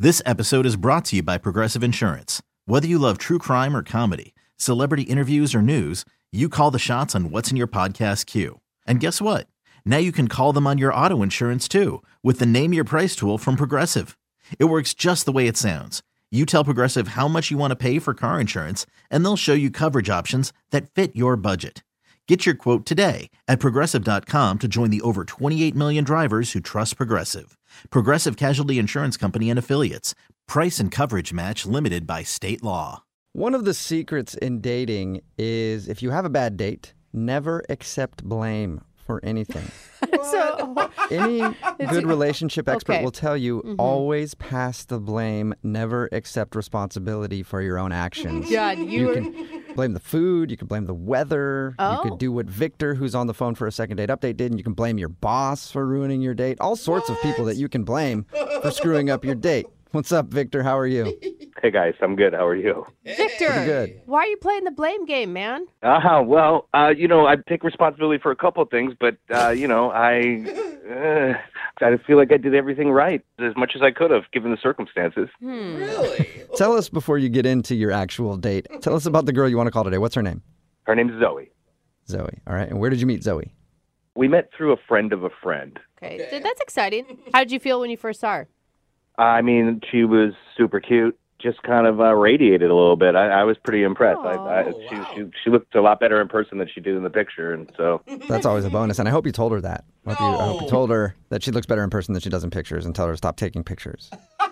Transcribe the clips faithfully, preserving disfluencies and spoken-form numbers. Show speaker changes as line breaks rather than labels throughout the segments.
This episode is brought to you by Progressive Insurance. Whether you love true crime or comedy, celebrity interviews or news, you call the shots on what's in your podcast queue. And guess what? Now you can call them on your auto insurance too with the Name Your Price tool from Progressive. It works just the way it sounds. You tell Progressive how much you want to pay for car insurance, and they'll show you coverage options that fit your budget. Get your quote today at Progressive dot com to join the over twenty-eight million drivers who trust Progressive. Progressive Casualty Insurance Company and Affiliates. Price and coverage match limited by state law.
One of the secrets in dating is if you have a bad date, never accept blame for anything.
So
Any good relationship expert
okay.
will tell you
Mm-hmm.
always pass the blame, never accept responsibility for your own actions.
God, you,
You
were...
can blame the food, you can blame the weather,
Oh.
you could do what Victor, who's on the phone for a second date update, did, and you can blame your boss for ruining your date. All sorts of people that you can blame for screwing up your date. What's up, Victor? How are you?
Hey guys, I'm good. How are you?
Victor,
Pretty good.
why are you playing the blame game, man?
Uh, well, uh, you know, I take responsibility for a couple of things, but, uh, you know, I, uh, I feel like I did everything right as much as I could have given the circumstances.
Tell us before you get into your actual date. Tell us about the girl you want to call today. What's her name?
Her name's Zoe.
Zoe. All right. And where did you meet Zoe?
We met through a friend of a friend.
Okay, th- that's exciting. How did you feel when you first saw her?
I mean, she was super cute, just kind of uh, radiated a little bit. I, I was pretty impressed. I, I,
Oh,
she, she, she looked a lot better in person than she did in the picture, and so...
That's always a bonus. And I hope you told her that. I hope, you, I hope you told her that she looks better in person than she does in pictures, and tell her to stop taking pictures.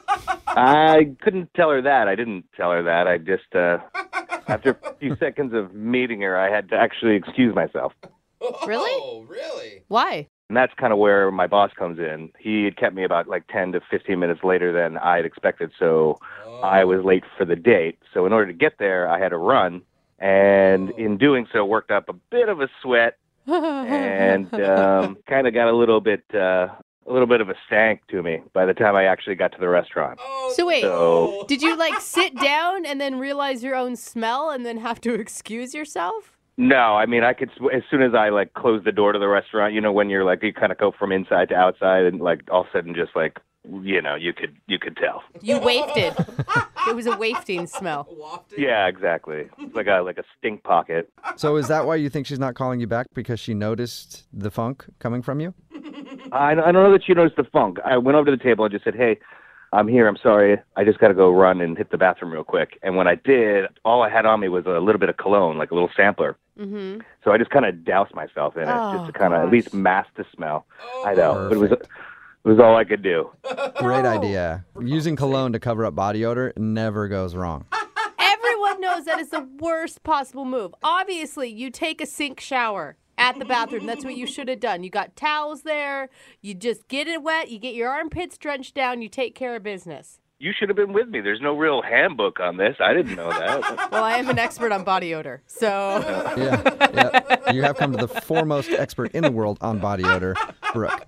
I couldn't tell her that. I didn't tell her that. I just, uh, after a few seconds of meeting her, I had to actually excuse myself.
Really?
Oh, really?
Why?
And that's kind of where my boss comes in. He had kept me about like ten to fifteen minutes later than I had expected, so I was late for the date. So in order to get there, I had to run, and in doing so, worked up a bit of a sweat, and um, kind of got a little bit, uh, a little bit of a stank to me by the time I actually got to the restaurant.
Oh,
So wait,
So
did you like sit down and then realize your own smell and then have to excuse yourself?
no, I mean I could as soon as I like closed the door to the restaurant. You know, when you're like you kind of go from inside to outside, and like all of a sudden just like you know you could you could tell.
You wafted. It was a wafting smell.
wafted?
Yeah, exactly. It's like a like a stink pocket.
So is that why you think she's not calling you back? Because she noticed the funk coming from you?
I, I don't know that you noticed the funk. I went over to the table and just said, "Hey, I'm here. I'm sorry. I just got to go run and hit the bathroom real quick." And when I did, all I had on me was a little bit of cologne, like a little sampler.
Mm-hmm.
So I just kind of doused myself in it,
Oh,
just to kind of at
gosh.
least mask the smell. I know, but it was it
Perfect.
was all I could do.
Great idea. Using cologne to cover up body odor never goes wrong.
Everyone knows that is the worst possible move. Obviously, you take a sink shower at the bathroom. That's what you should have done. You got towels there. You just get it wet. You get your armpits drenched down. You take care of business.
You should have been with me. There's no real handbook on this. I didn't know that.
Well, I am an expert on body odor, so
Yeah, yeah. You have come to the foremost expert in the world on body odor, Brooke.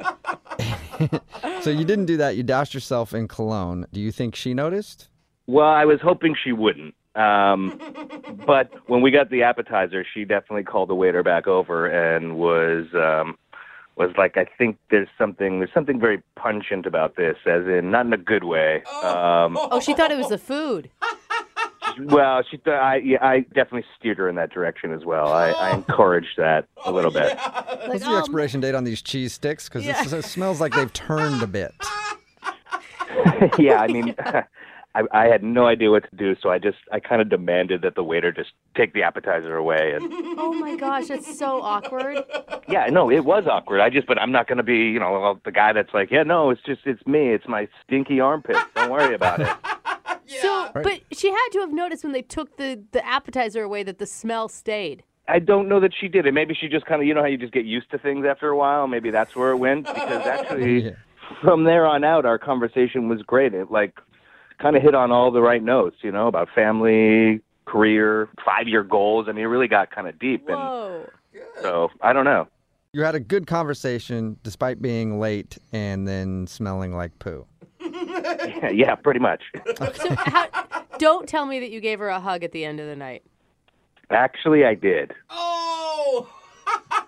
So you didn't do that. You doused yourself in cologne. Do you think she noticed?
Well, I was hoping she wouldn't. Um, but when we got the appetizer, she definitely called the waiter back over and was um, was like, "I think there's something there's something very pungent about this, as in not in a good way." Um,
oh, she thought it was the food.
well, she th- I yeah, I definitely steered her in that direction as well. I, I encouraged that a little bit.
Like,
What's the
oh,
expiration date on these cheese sticks? Because
Yeah.
it smells like they've turned a bit.
yeah, I mean. I, I had no idea what to do, so I just I kind of demanded that the waiter just take the appetizer away. And
oh my gosh, that's so awkward.
yeah, no, it was awkward. I just, but I'm not going to be, you know, well, the guy that's like, yeah, no, it's just it's me, it's my stinky armpits. Don't worry about it.
So,
Right.
but she had to have noticed when they took the, the appetizer away that the smell stayed.
I don't know that she did it. Maybe she just kind of, you know, how you just get used to things after a while. Maybe that's where it went. Because actually,
Yeah.
from there on out, our conversation was great. It like kind of hit on all the right notes, you know, about family, career, five-year goals. I mean, it really got kind of deep. And
Whoa.
so I don't know.
You had a good conversation despite being late and then smelling like poo.
Yeah, pretty much.
So how, don't tell me that you gave her a hug at the end of the night.
Actually, I did.
Oh!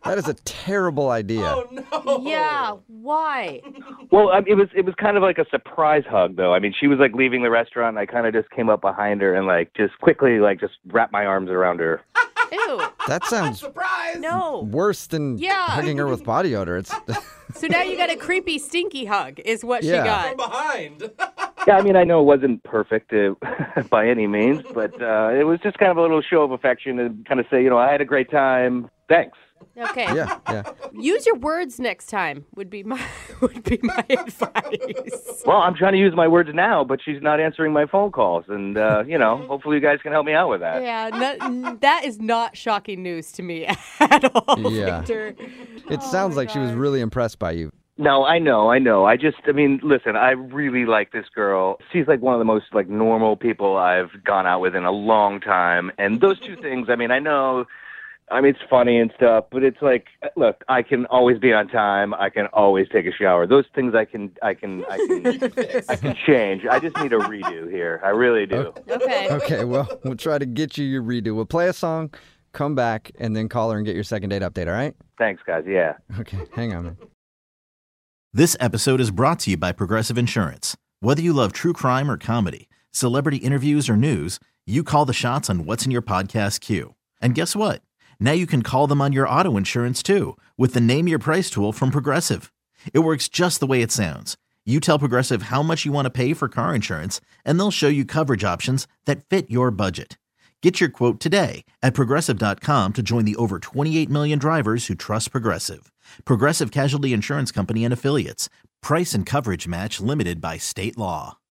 That is a terrible idea.
Oh no.
Yeah, why?
Well, I, it was it was kind of like a surprise hug, though. I mean, she was like leaving the restaurant. And I kind of just came up behind her and like just quickly like just wrapped my arms around her.
Ew.
That sounds
Surprise.
No.
worse than
Yeah.
hugging her with body odor. It's
So now you got a creepy, stinky hug, is what
Yeah.
she got.
From behind.
Yeah, I mean, I know it wasn't perfect uh, by any means, but uh, it was just kind of a little show of affection and kind of say, you know, I had a great time. Thanks.
Okay.
yeah, yeah.
Use your words next time. Would be my would be my advice.
Well, I'm trying to use my words now, but she's not answering my phone calls, and uh, you know, hopefully you guys can help me out with that.
Yeah, no, that is not shocking news to me at all.
Yeah.
Victor.
It
Oh
sounds
my
like she was
God.
really impressed by you.
No, I know, I know. I just, I mean, listen, I really like this girl. She's like one of the most like normal people I've gone out with in a long time, and those two things. I mean, I know. I mean, it's funny and stuff, but it's like, look, I can always be on time. I can always take a shower. Those things I can, I can, I can, I can change. I just need a redo here. I really do.
Okay.
Okay, well, we'll try to get you your redo. We'll play a song, come back, and then call her and get your second date update, all right?
Thanks, guys. Yeah.
Okay, hang on, man.
This episode is brought to you by Progressive Insurance. Whether you love true crime or comedy, celebrity interviews or news, you call the shots on what's in your podcast queue. And guess what? Now you can call them on your auto insurance too with the Name Your Price tool from Progressive. It works just the way it sounds. You tell Progressive how much you want to pay for car insurance, and they'll show you coverage options that fit your budget. Get your quote today at Progressive dot com to join the over twenty-eight million drivers who trust Progressive. Progressive Casualty Insurance Company and Affiliates. Price and coverage match limited by state law.